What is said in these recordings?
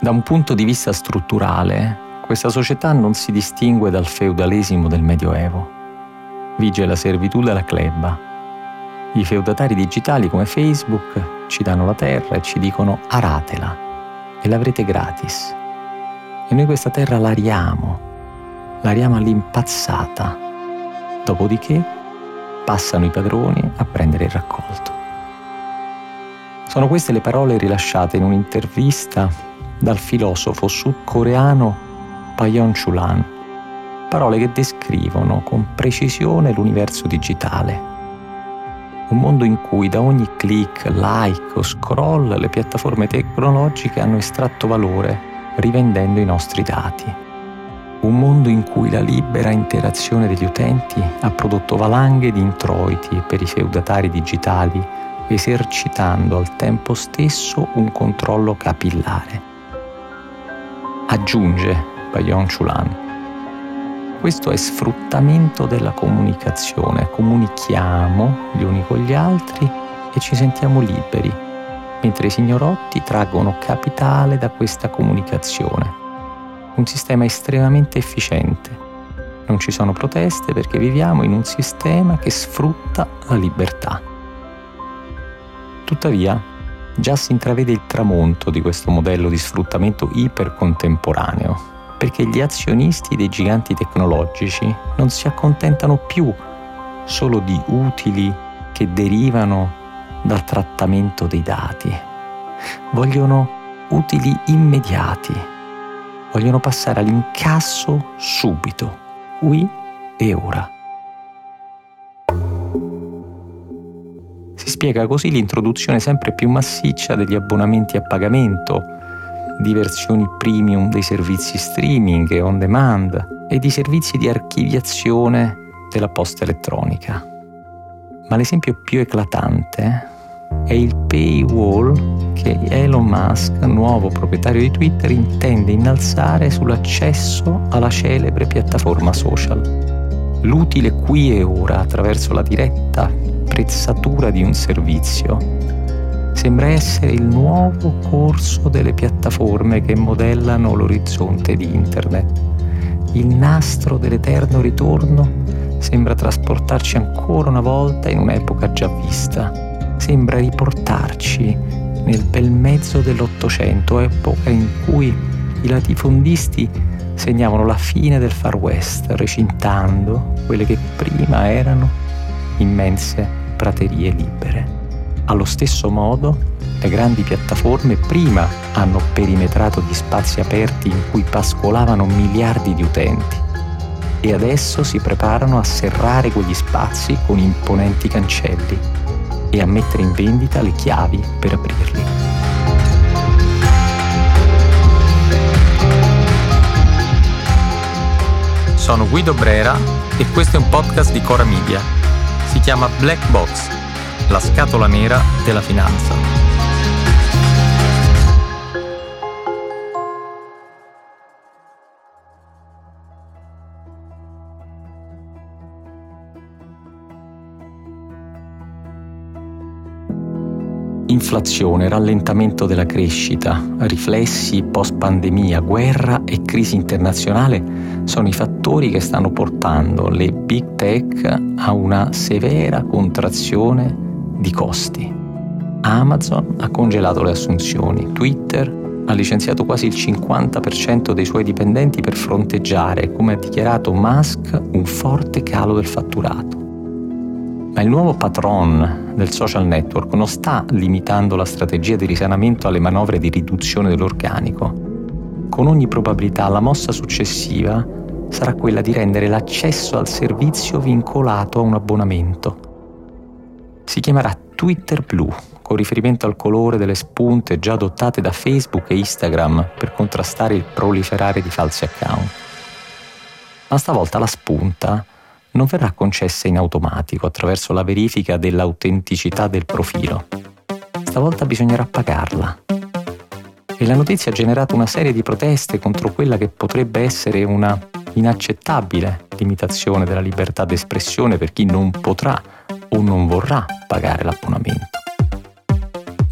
Da un punto di vista strutturale, questa società non si distingue dal feudalesimo del Medioevo. Vige la servitù della gleba. I feudatari digitali come Facebook ci danno la terra e ci dicono aratela e l'avrete gratis. E noi questa terra l'ariamo all'impazzata. Dopodiché passano i padroni a prendere il raccolto. Sono queste le parole rilasciate in un'intervista dal filosofo sudcoreano Payon Chulan, parole che descrivono con precisione l'universo digitale. Un mondo in cui da ogni click, like o scroll le piattaforme tecnologiche hanno estratto valore rivendendo i nostri dati. Un mondo in cui la libera interazione degli utenti ha prodotto valanghe di introiti per i feudatari digitali, esercitando al tempo stesso un controllo capillare. Aggiunge Payon Chulan: questo è sfruttamento della comunicazione, comunichiamo gli uni con gli altri e ci sentiamo liberi, mentre i signorotti traggono capitale da questa comunicazione. Un sistema estremamente efficiente. Non ci sono proteste perché viviamo in un sistema che sfrutta la libertà. Tuttavia, già si intravede il tramonto di questo modello di sfruttamento ipercontemporaneo, perché gli azionisti dei giganti tecnologici non si accontentano più solo di utili che derivano dal trattamento dei dati. Vogliono utili immediati. Vogliono passare all'incasso subito, qui e ora. Si spiega così l'introduzione sempre più massiccia degli abbonamenti a pagamento, di versioni premium dei servizi streaming e on demand e di servizi di archiviazione della posta elettronica. Ma l'esempio più eclatante è il paywall che Elon Musk, nuovo proprietario di Twitter, intende innalzare sull'accesso alla celebre piattaforma social. L'utile qui e ora attraverso la diretta prezzatura di un servizio sembra essere il nuovo corso delle piattaforme che modellano l'orizzonte di Internet. Il nastro dell'eterno ritorno sembra trasportarci ancora una volta in un'epoca già vista. Sembra riportarci nel bel mezzo dell'Ottocento, epoca in cui i latifondisti segnavano la fine del Far West, recintando quelle che prima erano immense praterie libere. Allo stesso modo, le grandi piattaforme prima hanno perimetrato gli spazi aperti in cui pascolavano miliardi di utenti e adesso si preparano a serrare quegli spazi con imponenti cancelli e a mettere in vendita le chiavi per aprirli. Sono Guido Brera e questo è un podcast di Cora Media. Si chiama Black Box, la scatola nera della finanza. Inflazione, rallentamento della crescita, riflessi post-pandemia, guerra e crisi internazionale sono i fattori che stanno portando le big tech a una severa contrazione di costi. Amazon ha congelato le assunzioni, Twitter ha licenziato quasi il 50% dei suoi dipendenti per fronteggiare, come ha dichiarato Musk, un forte calo del fatturato. Ma il nuovo patron del social network non sta limitando la strategia di risanamento alle manovre di riduzione dell'organico. Con ogni probabilità la mossa successiva sarà quella di rendere l'accesso al servizio vincolato a un abbonamento. Si chiamerà Twitter Blue, con riferimento al colore delle spunte già adottate da Facebook e Instagram per contrastare il proliferare di falsi account. Ma stavolta la spunta non verrà concessa in automatico attraverso la verifica dell'autenticità del profilo. Stavolta bisognerà pagarla. E la notizia ha generato una serie di proteste contro quella che potrebbe essere una inaccettabile limitazione della libertà d'espressione per chi non potrà o non vorrà pagare l'abbonamento.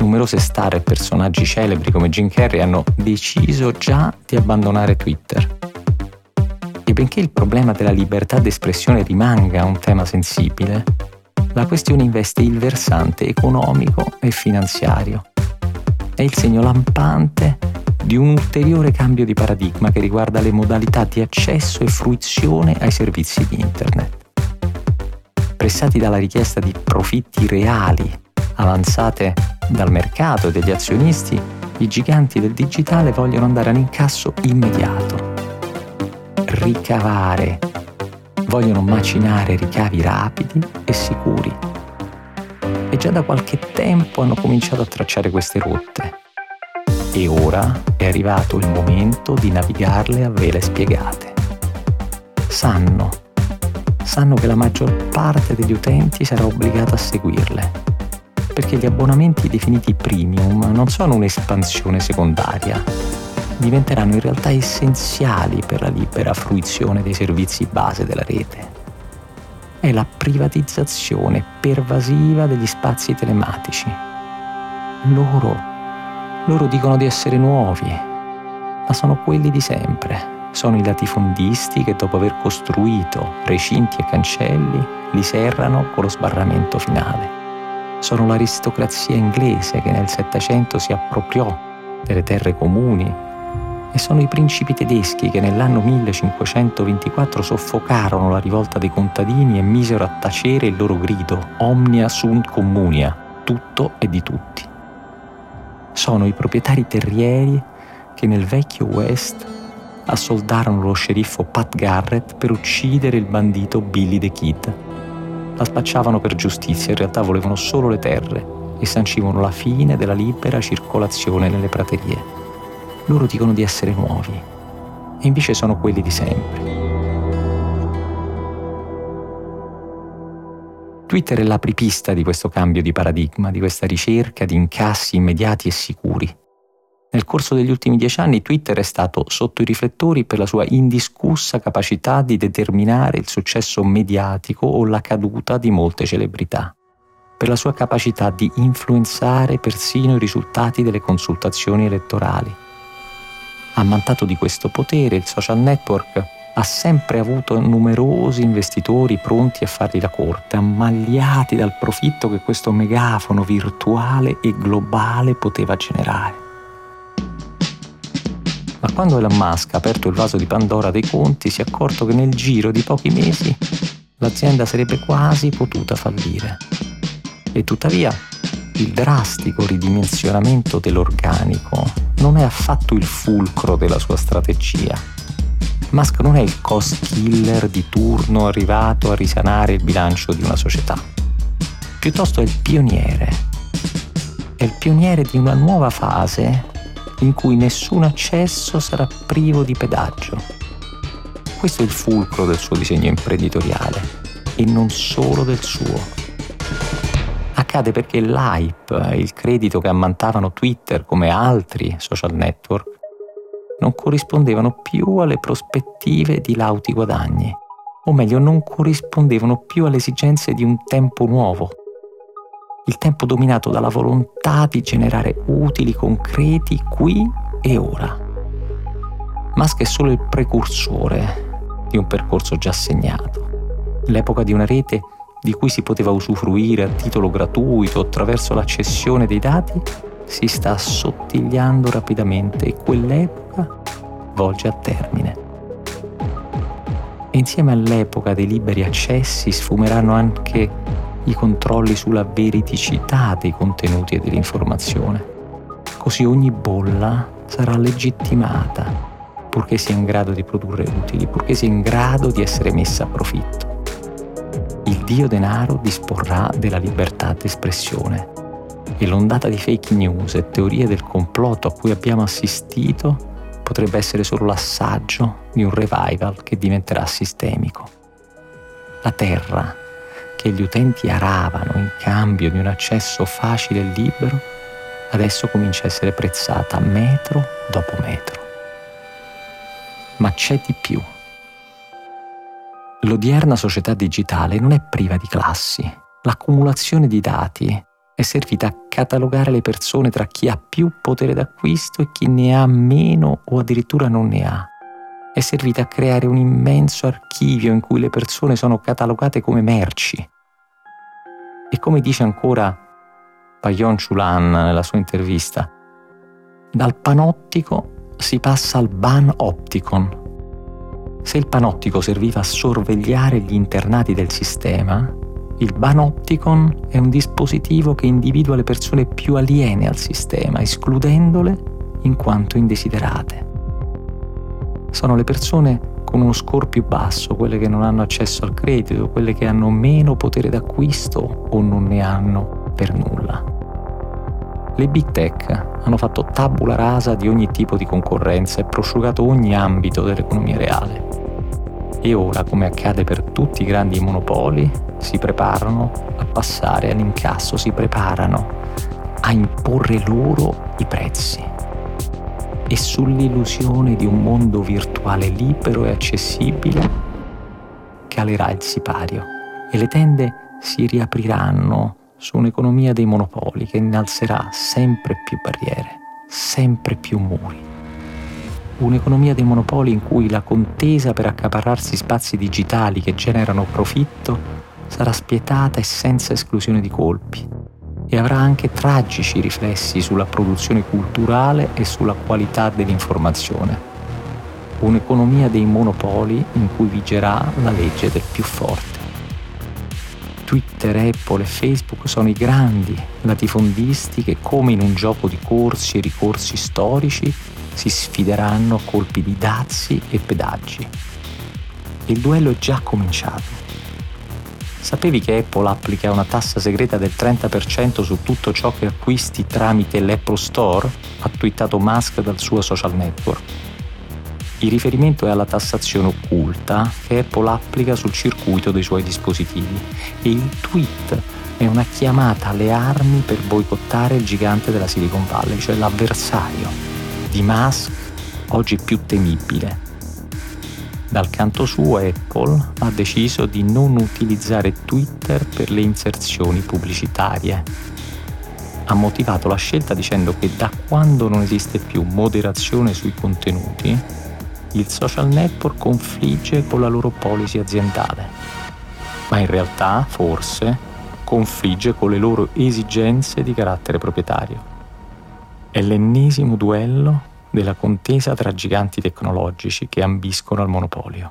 numerose star e personaggi celebri come Jim Carrey hanno deciso già di abbandonare Twitter. E benché il problema della libertà d'espressione rimanga un tema sensibile, la questione investe il versante economico e finanziario. È il segno lampante di un ulteriore cambio di paradigma che riguarda le modalità di accesso e fruizione ai servizi di Internet. Pressati dalla richiesta di profitti reali avanzate dal mercato e dagli azionisti, i giganti del digitale vogliono andare all'incasso immediato, ricavare, vogliono macinare ricavi rapidi e sicuri. E già da qualche tempo hanno cominciato a tracciare queste rotte. E ora è arrivato il momento di navigarle a vele spiegate. Sanno che la maggior parte degli utenti sarà obbligata a seguirle, perché gli abbonamenti definiti premium non sono un'espansione secondaria, diventeranno in realtà essenziali per la libera fruizione dei servizi base della rete. È la privatizzazione pervasiva degli spazi telematici. Loro dicono di essere nuovi, ma sono quelli di sempre. Sono i latifondisti che dopo aver costruito recinti e cancelli li serrano con lo sbarramento finale. Sono l'aristocrazia inglese che nel Settecento si appropriò delle terre comuni e sono i principi tedeschi che nell'anno 1524 soffocarono la rivolta dei contadini e misero a tacere il loro grido Omnia sunt communia, tutto è di tutti. Sono i proprietari terrieri che nel vecchio West assoldarono lo sceriffo Pat Garrett per uccidere il bandito Billy the Kid. La spacciavano per giustizia, in realtà volevano solo le terre e sancivano la fine della libera circolazione nelle praterie. Loro dicono di essere nuovi, e invece sono quelli di sempre. Twitter è l'apripista di questo cambio di paradigma, di questa ricerca di incassi immediati e sicuri. Nel corso degli ultimi 10 anni Twitter è stato sotto i riflettori per la sua indiscussa capacità di determinare il successo mediatico o la caduta di molte celebrità, per la sua capacità di influenzare persino i risultati delle consultazioni elettorali. Ammantato di questo potere, il social network ha sempre avuto numerosi investitori pronti a fargli la corte, ammagliati dal profitto che questo megafono virtuale e globale poteva generare. Ma quando Elon Musk ha aperto il vaso di Pandora dei conti, si è accorto che nel giro di pochi mesi l'azienda sarebbe quasi potuta fallire. E tuttavia il drastico ridimensionamento dell'organico non è affatto il fulcro della sua strategia. Musk non è il cost killer di turno arrivato a risanare il bilancio di una società. Piuttosto è il pioniere. È il pioniere di una nuova fase in cui nessun accesso sarà privo di pedaggio. Questo è il fulcro del suo disegno imprenditoriale, e non solo del suo. Accade perché l'hype e il credito che ammantavano Twitter come altri social network non corrispondevano più alle prospettive di lauti guadagni, o meglio, non corrispondevano più alle esigenze di un tempo nuovo. Il tempo dominato dalla volontà di generare utili concreti qui e ora. Musk è solo il precursore di un percorso già segnato. L'epoca di una rete di cui si poteva usufruire a titolo gratuito attraverso la cessione dei dati si sta assottigliando rapidamente e quell'epoca volge a termine. E insieme all'epoca dei liberi accessi sfumeranno anche i controlli sulla veridicità dei contenuti e dell'informazione. Così ogni bolla sarà legittimata, purché sia in grado di produrre utili, purché sia in grado di essere messa a profitto. Il dio denaro disporrà della libertà d'espressione e l'ondata di fake news e teorie del complotto a cui abbiamo assistito potrebbe essere solo l'assaggio di un revival che diventerà sistemico. La terra che gli utenti aravano in cambio di un accesso facile e libero, adesso comincia a essere prezzata metro dopo metro. Ma c'è di più. L'odierna società digitale non è priva di classi. L'accumulazione di dati è servita a catalogare le persone tra chi ha più potere d'acquisto e chi ne ha meno o addirittura non ne ha. È servita a creare un immenso archivio in cui le persone sono catalogate come merci. E come dice ancora Payon Chulan nella sua intervista, dal panottico si passa al panopticon. Se il panottico serviva a sorvegliare gli internati del sistema, il panopticon è un dispositivo che individua le persone più aliene al sistema, escludendole in quanto indesiderate. Sono le persone con uno score più basso, quelle che non hanno accesso al credito, quelle che hanno meno potere d'acquisto o non ne hanno per nulla. Le big tech hanno fatto tabula rasa di ogni tipo di concorrenza e prosciugato ogni ambito dell'economia reale. E ora, come accade per tutti i grandi monopoli, si preparano a passare all'incasso, si preparano a imporre loro i prezzi. E sull'illusione di un mondo virtuale libero e accessibile calerà il sipario e le tende si riapriranno su un'economia dei monopoli che innalzerà sempre più barriere, sempre più muri. Un'economia dei monopoli in cui la contesa per accaparrarsi spazi digitali che generano profitto sarà spietata e senza esclusione di colpi e avrà anche tragici riflessi sulla produzione culturale e sulla qualità dell'informazione. Un'economia dei monopoli in cui vigerà la legge del più forte. Twitter, Apple e Facebook sono i grandi latifondisti che, come in un gioco di corsi e ricorsi storici, si sfideranno a colpi di dazi e pedaggi. Il duello è già cominciato. Sapevi che Apple applica una tassa segreta del 30% su tutto ciò che acquisti tramite l'Apple Store? Ha twittato Musk dal suo social network. Il riferimento è alla tassazione occulta che Apple applica sul circuito dei suoi dispositivi e il tweet è una chiamata alle armi per boicottare il gigante della Silicon Valley, cioè l'avversario di Musk oggi più temibile. Dal canto suo Apple ha deciso di non utilizzare Twitter per le inserzioni pubblicitarie. Ha motivato la scelta dicendo che da quando non esiste più moderazione sui contenuti, il social network confligge con la loro policy aziendale. Ma in realtà, forse, confligge con le loro esigenze di carattere proprietario. È l'ennesimo duello della contesa tra giganti tecnologici che ambiscono al monopolio.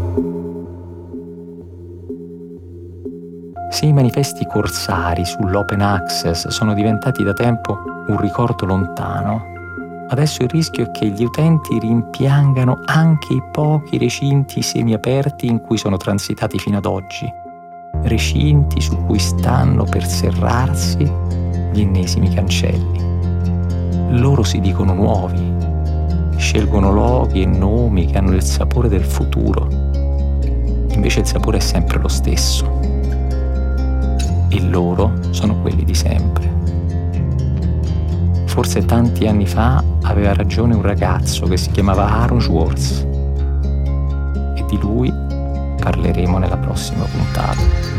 Se i manifesti corsari sull'open access sono diventati da tempo un ricordo lontano, adesso il rischio è che gli utenti rimpiangano anche i pochi recinti semiaperti in cui sono transitati fino ad oggi, recinti su cui stanno per serrarsi gli ennesimi cancelli. Loro si dicono nuovi, scelgono loghi e nomi che hanno il sapore del futuro. Invece il sapore è sempre lo stesso. E loro sono quelli di sempre. Forse tanti anni fa aveva ragione un ragazzo che si chiamava Aaron Swartz. E di lui parleremo nella prossima puntata.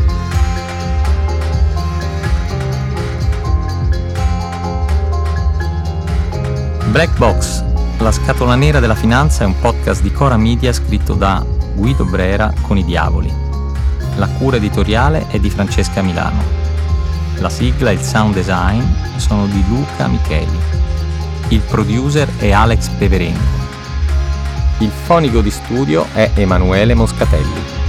Black Box, la scatola nera della finanza, è un podcast di Cora Media scritto da Guido Brera con i Diavoli. La cura editoriale è di Francesca Milano. La sigla e il sound design sono di Luca Micheli. Il producer è Alex Peverengo. Il fonico di studio è Emanuele Moscatelli.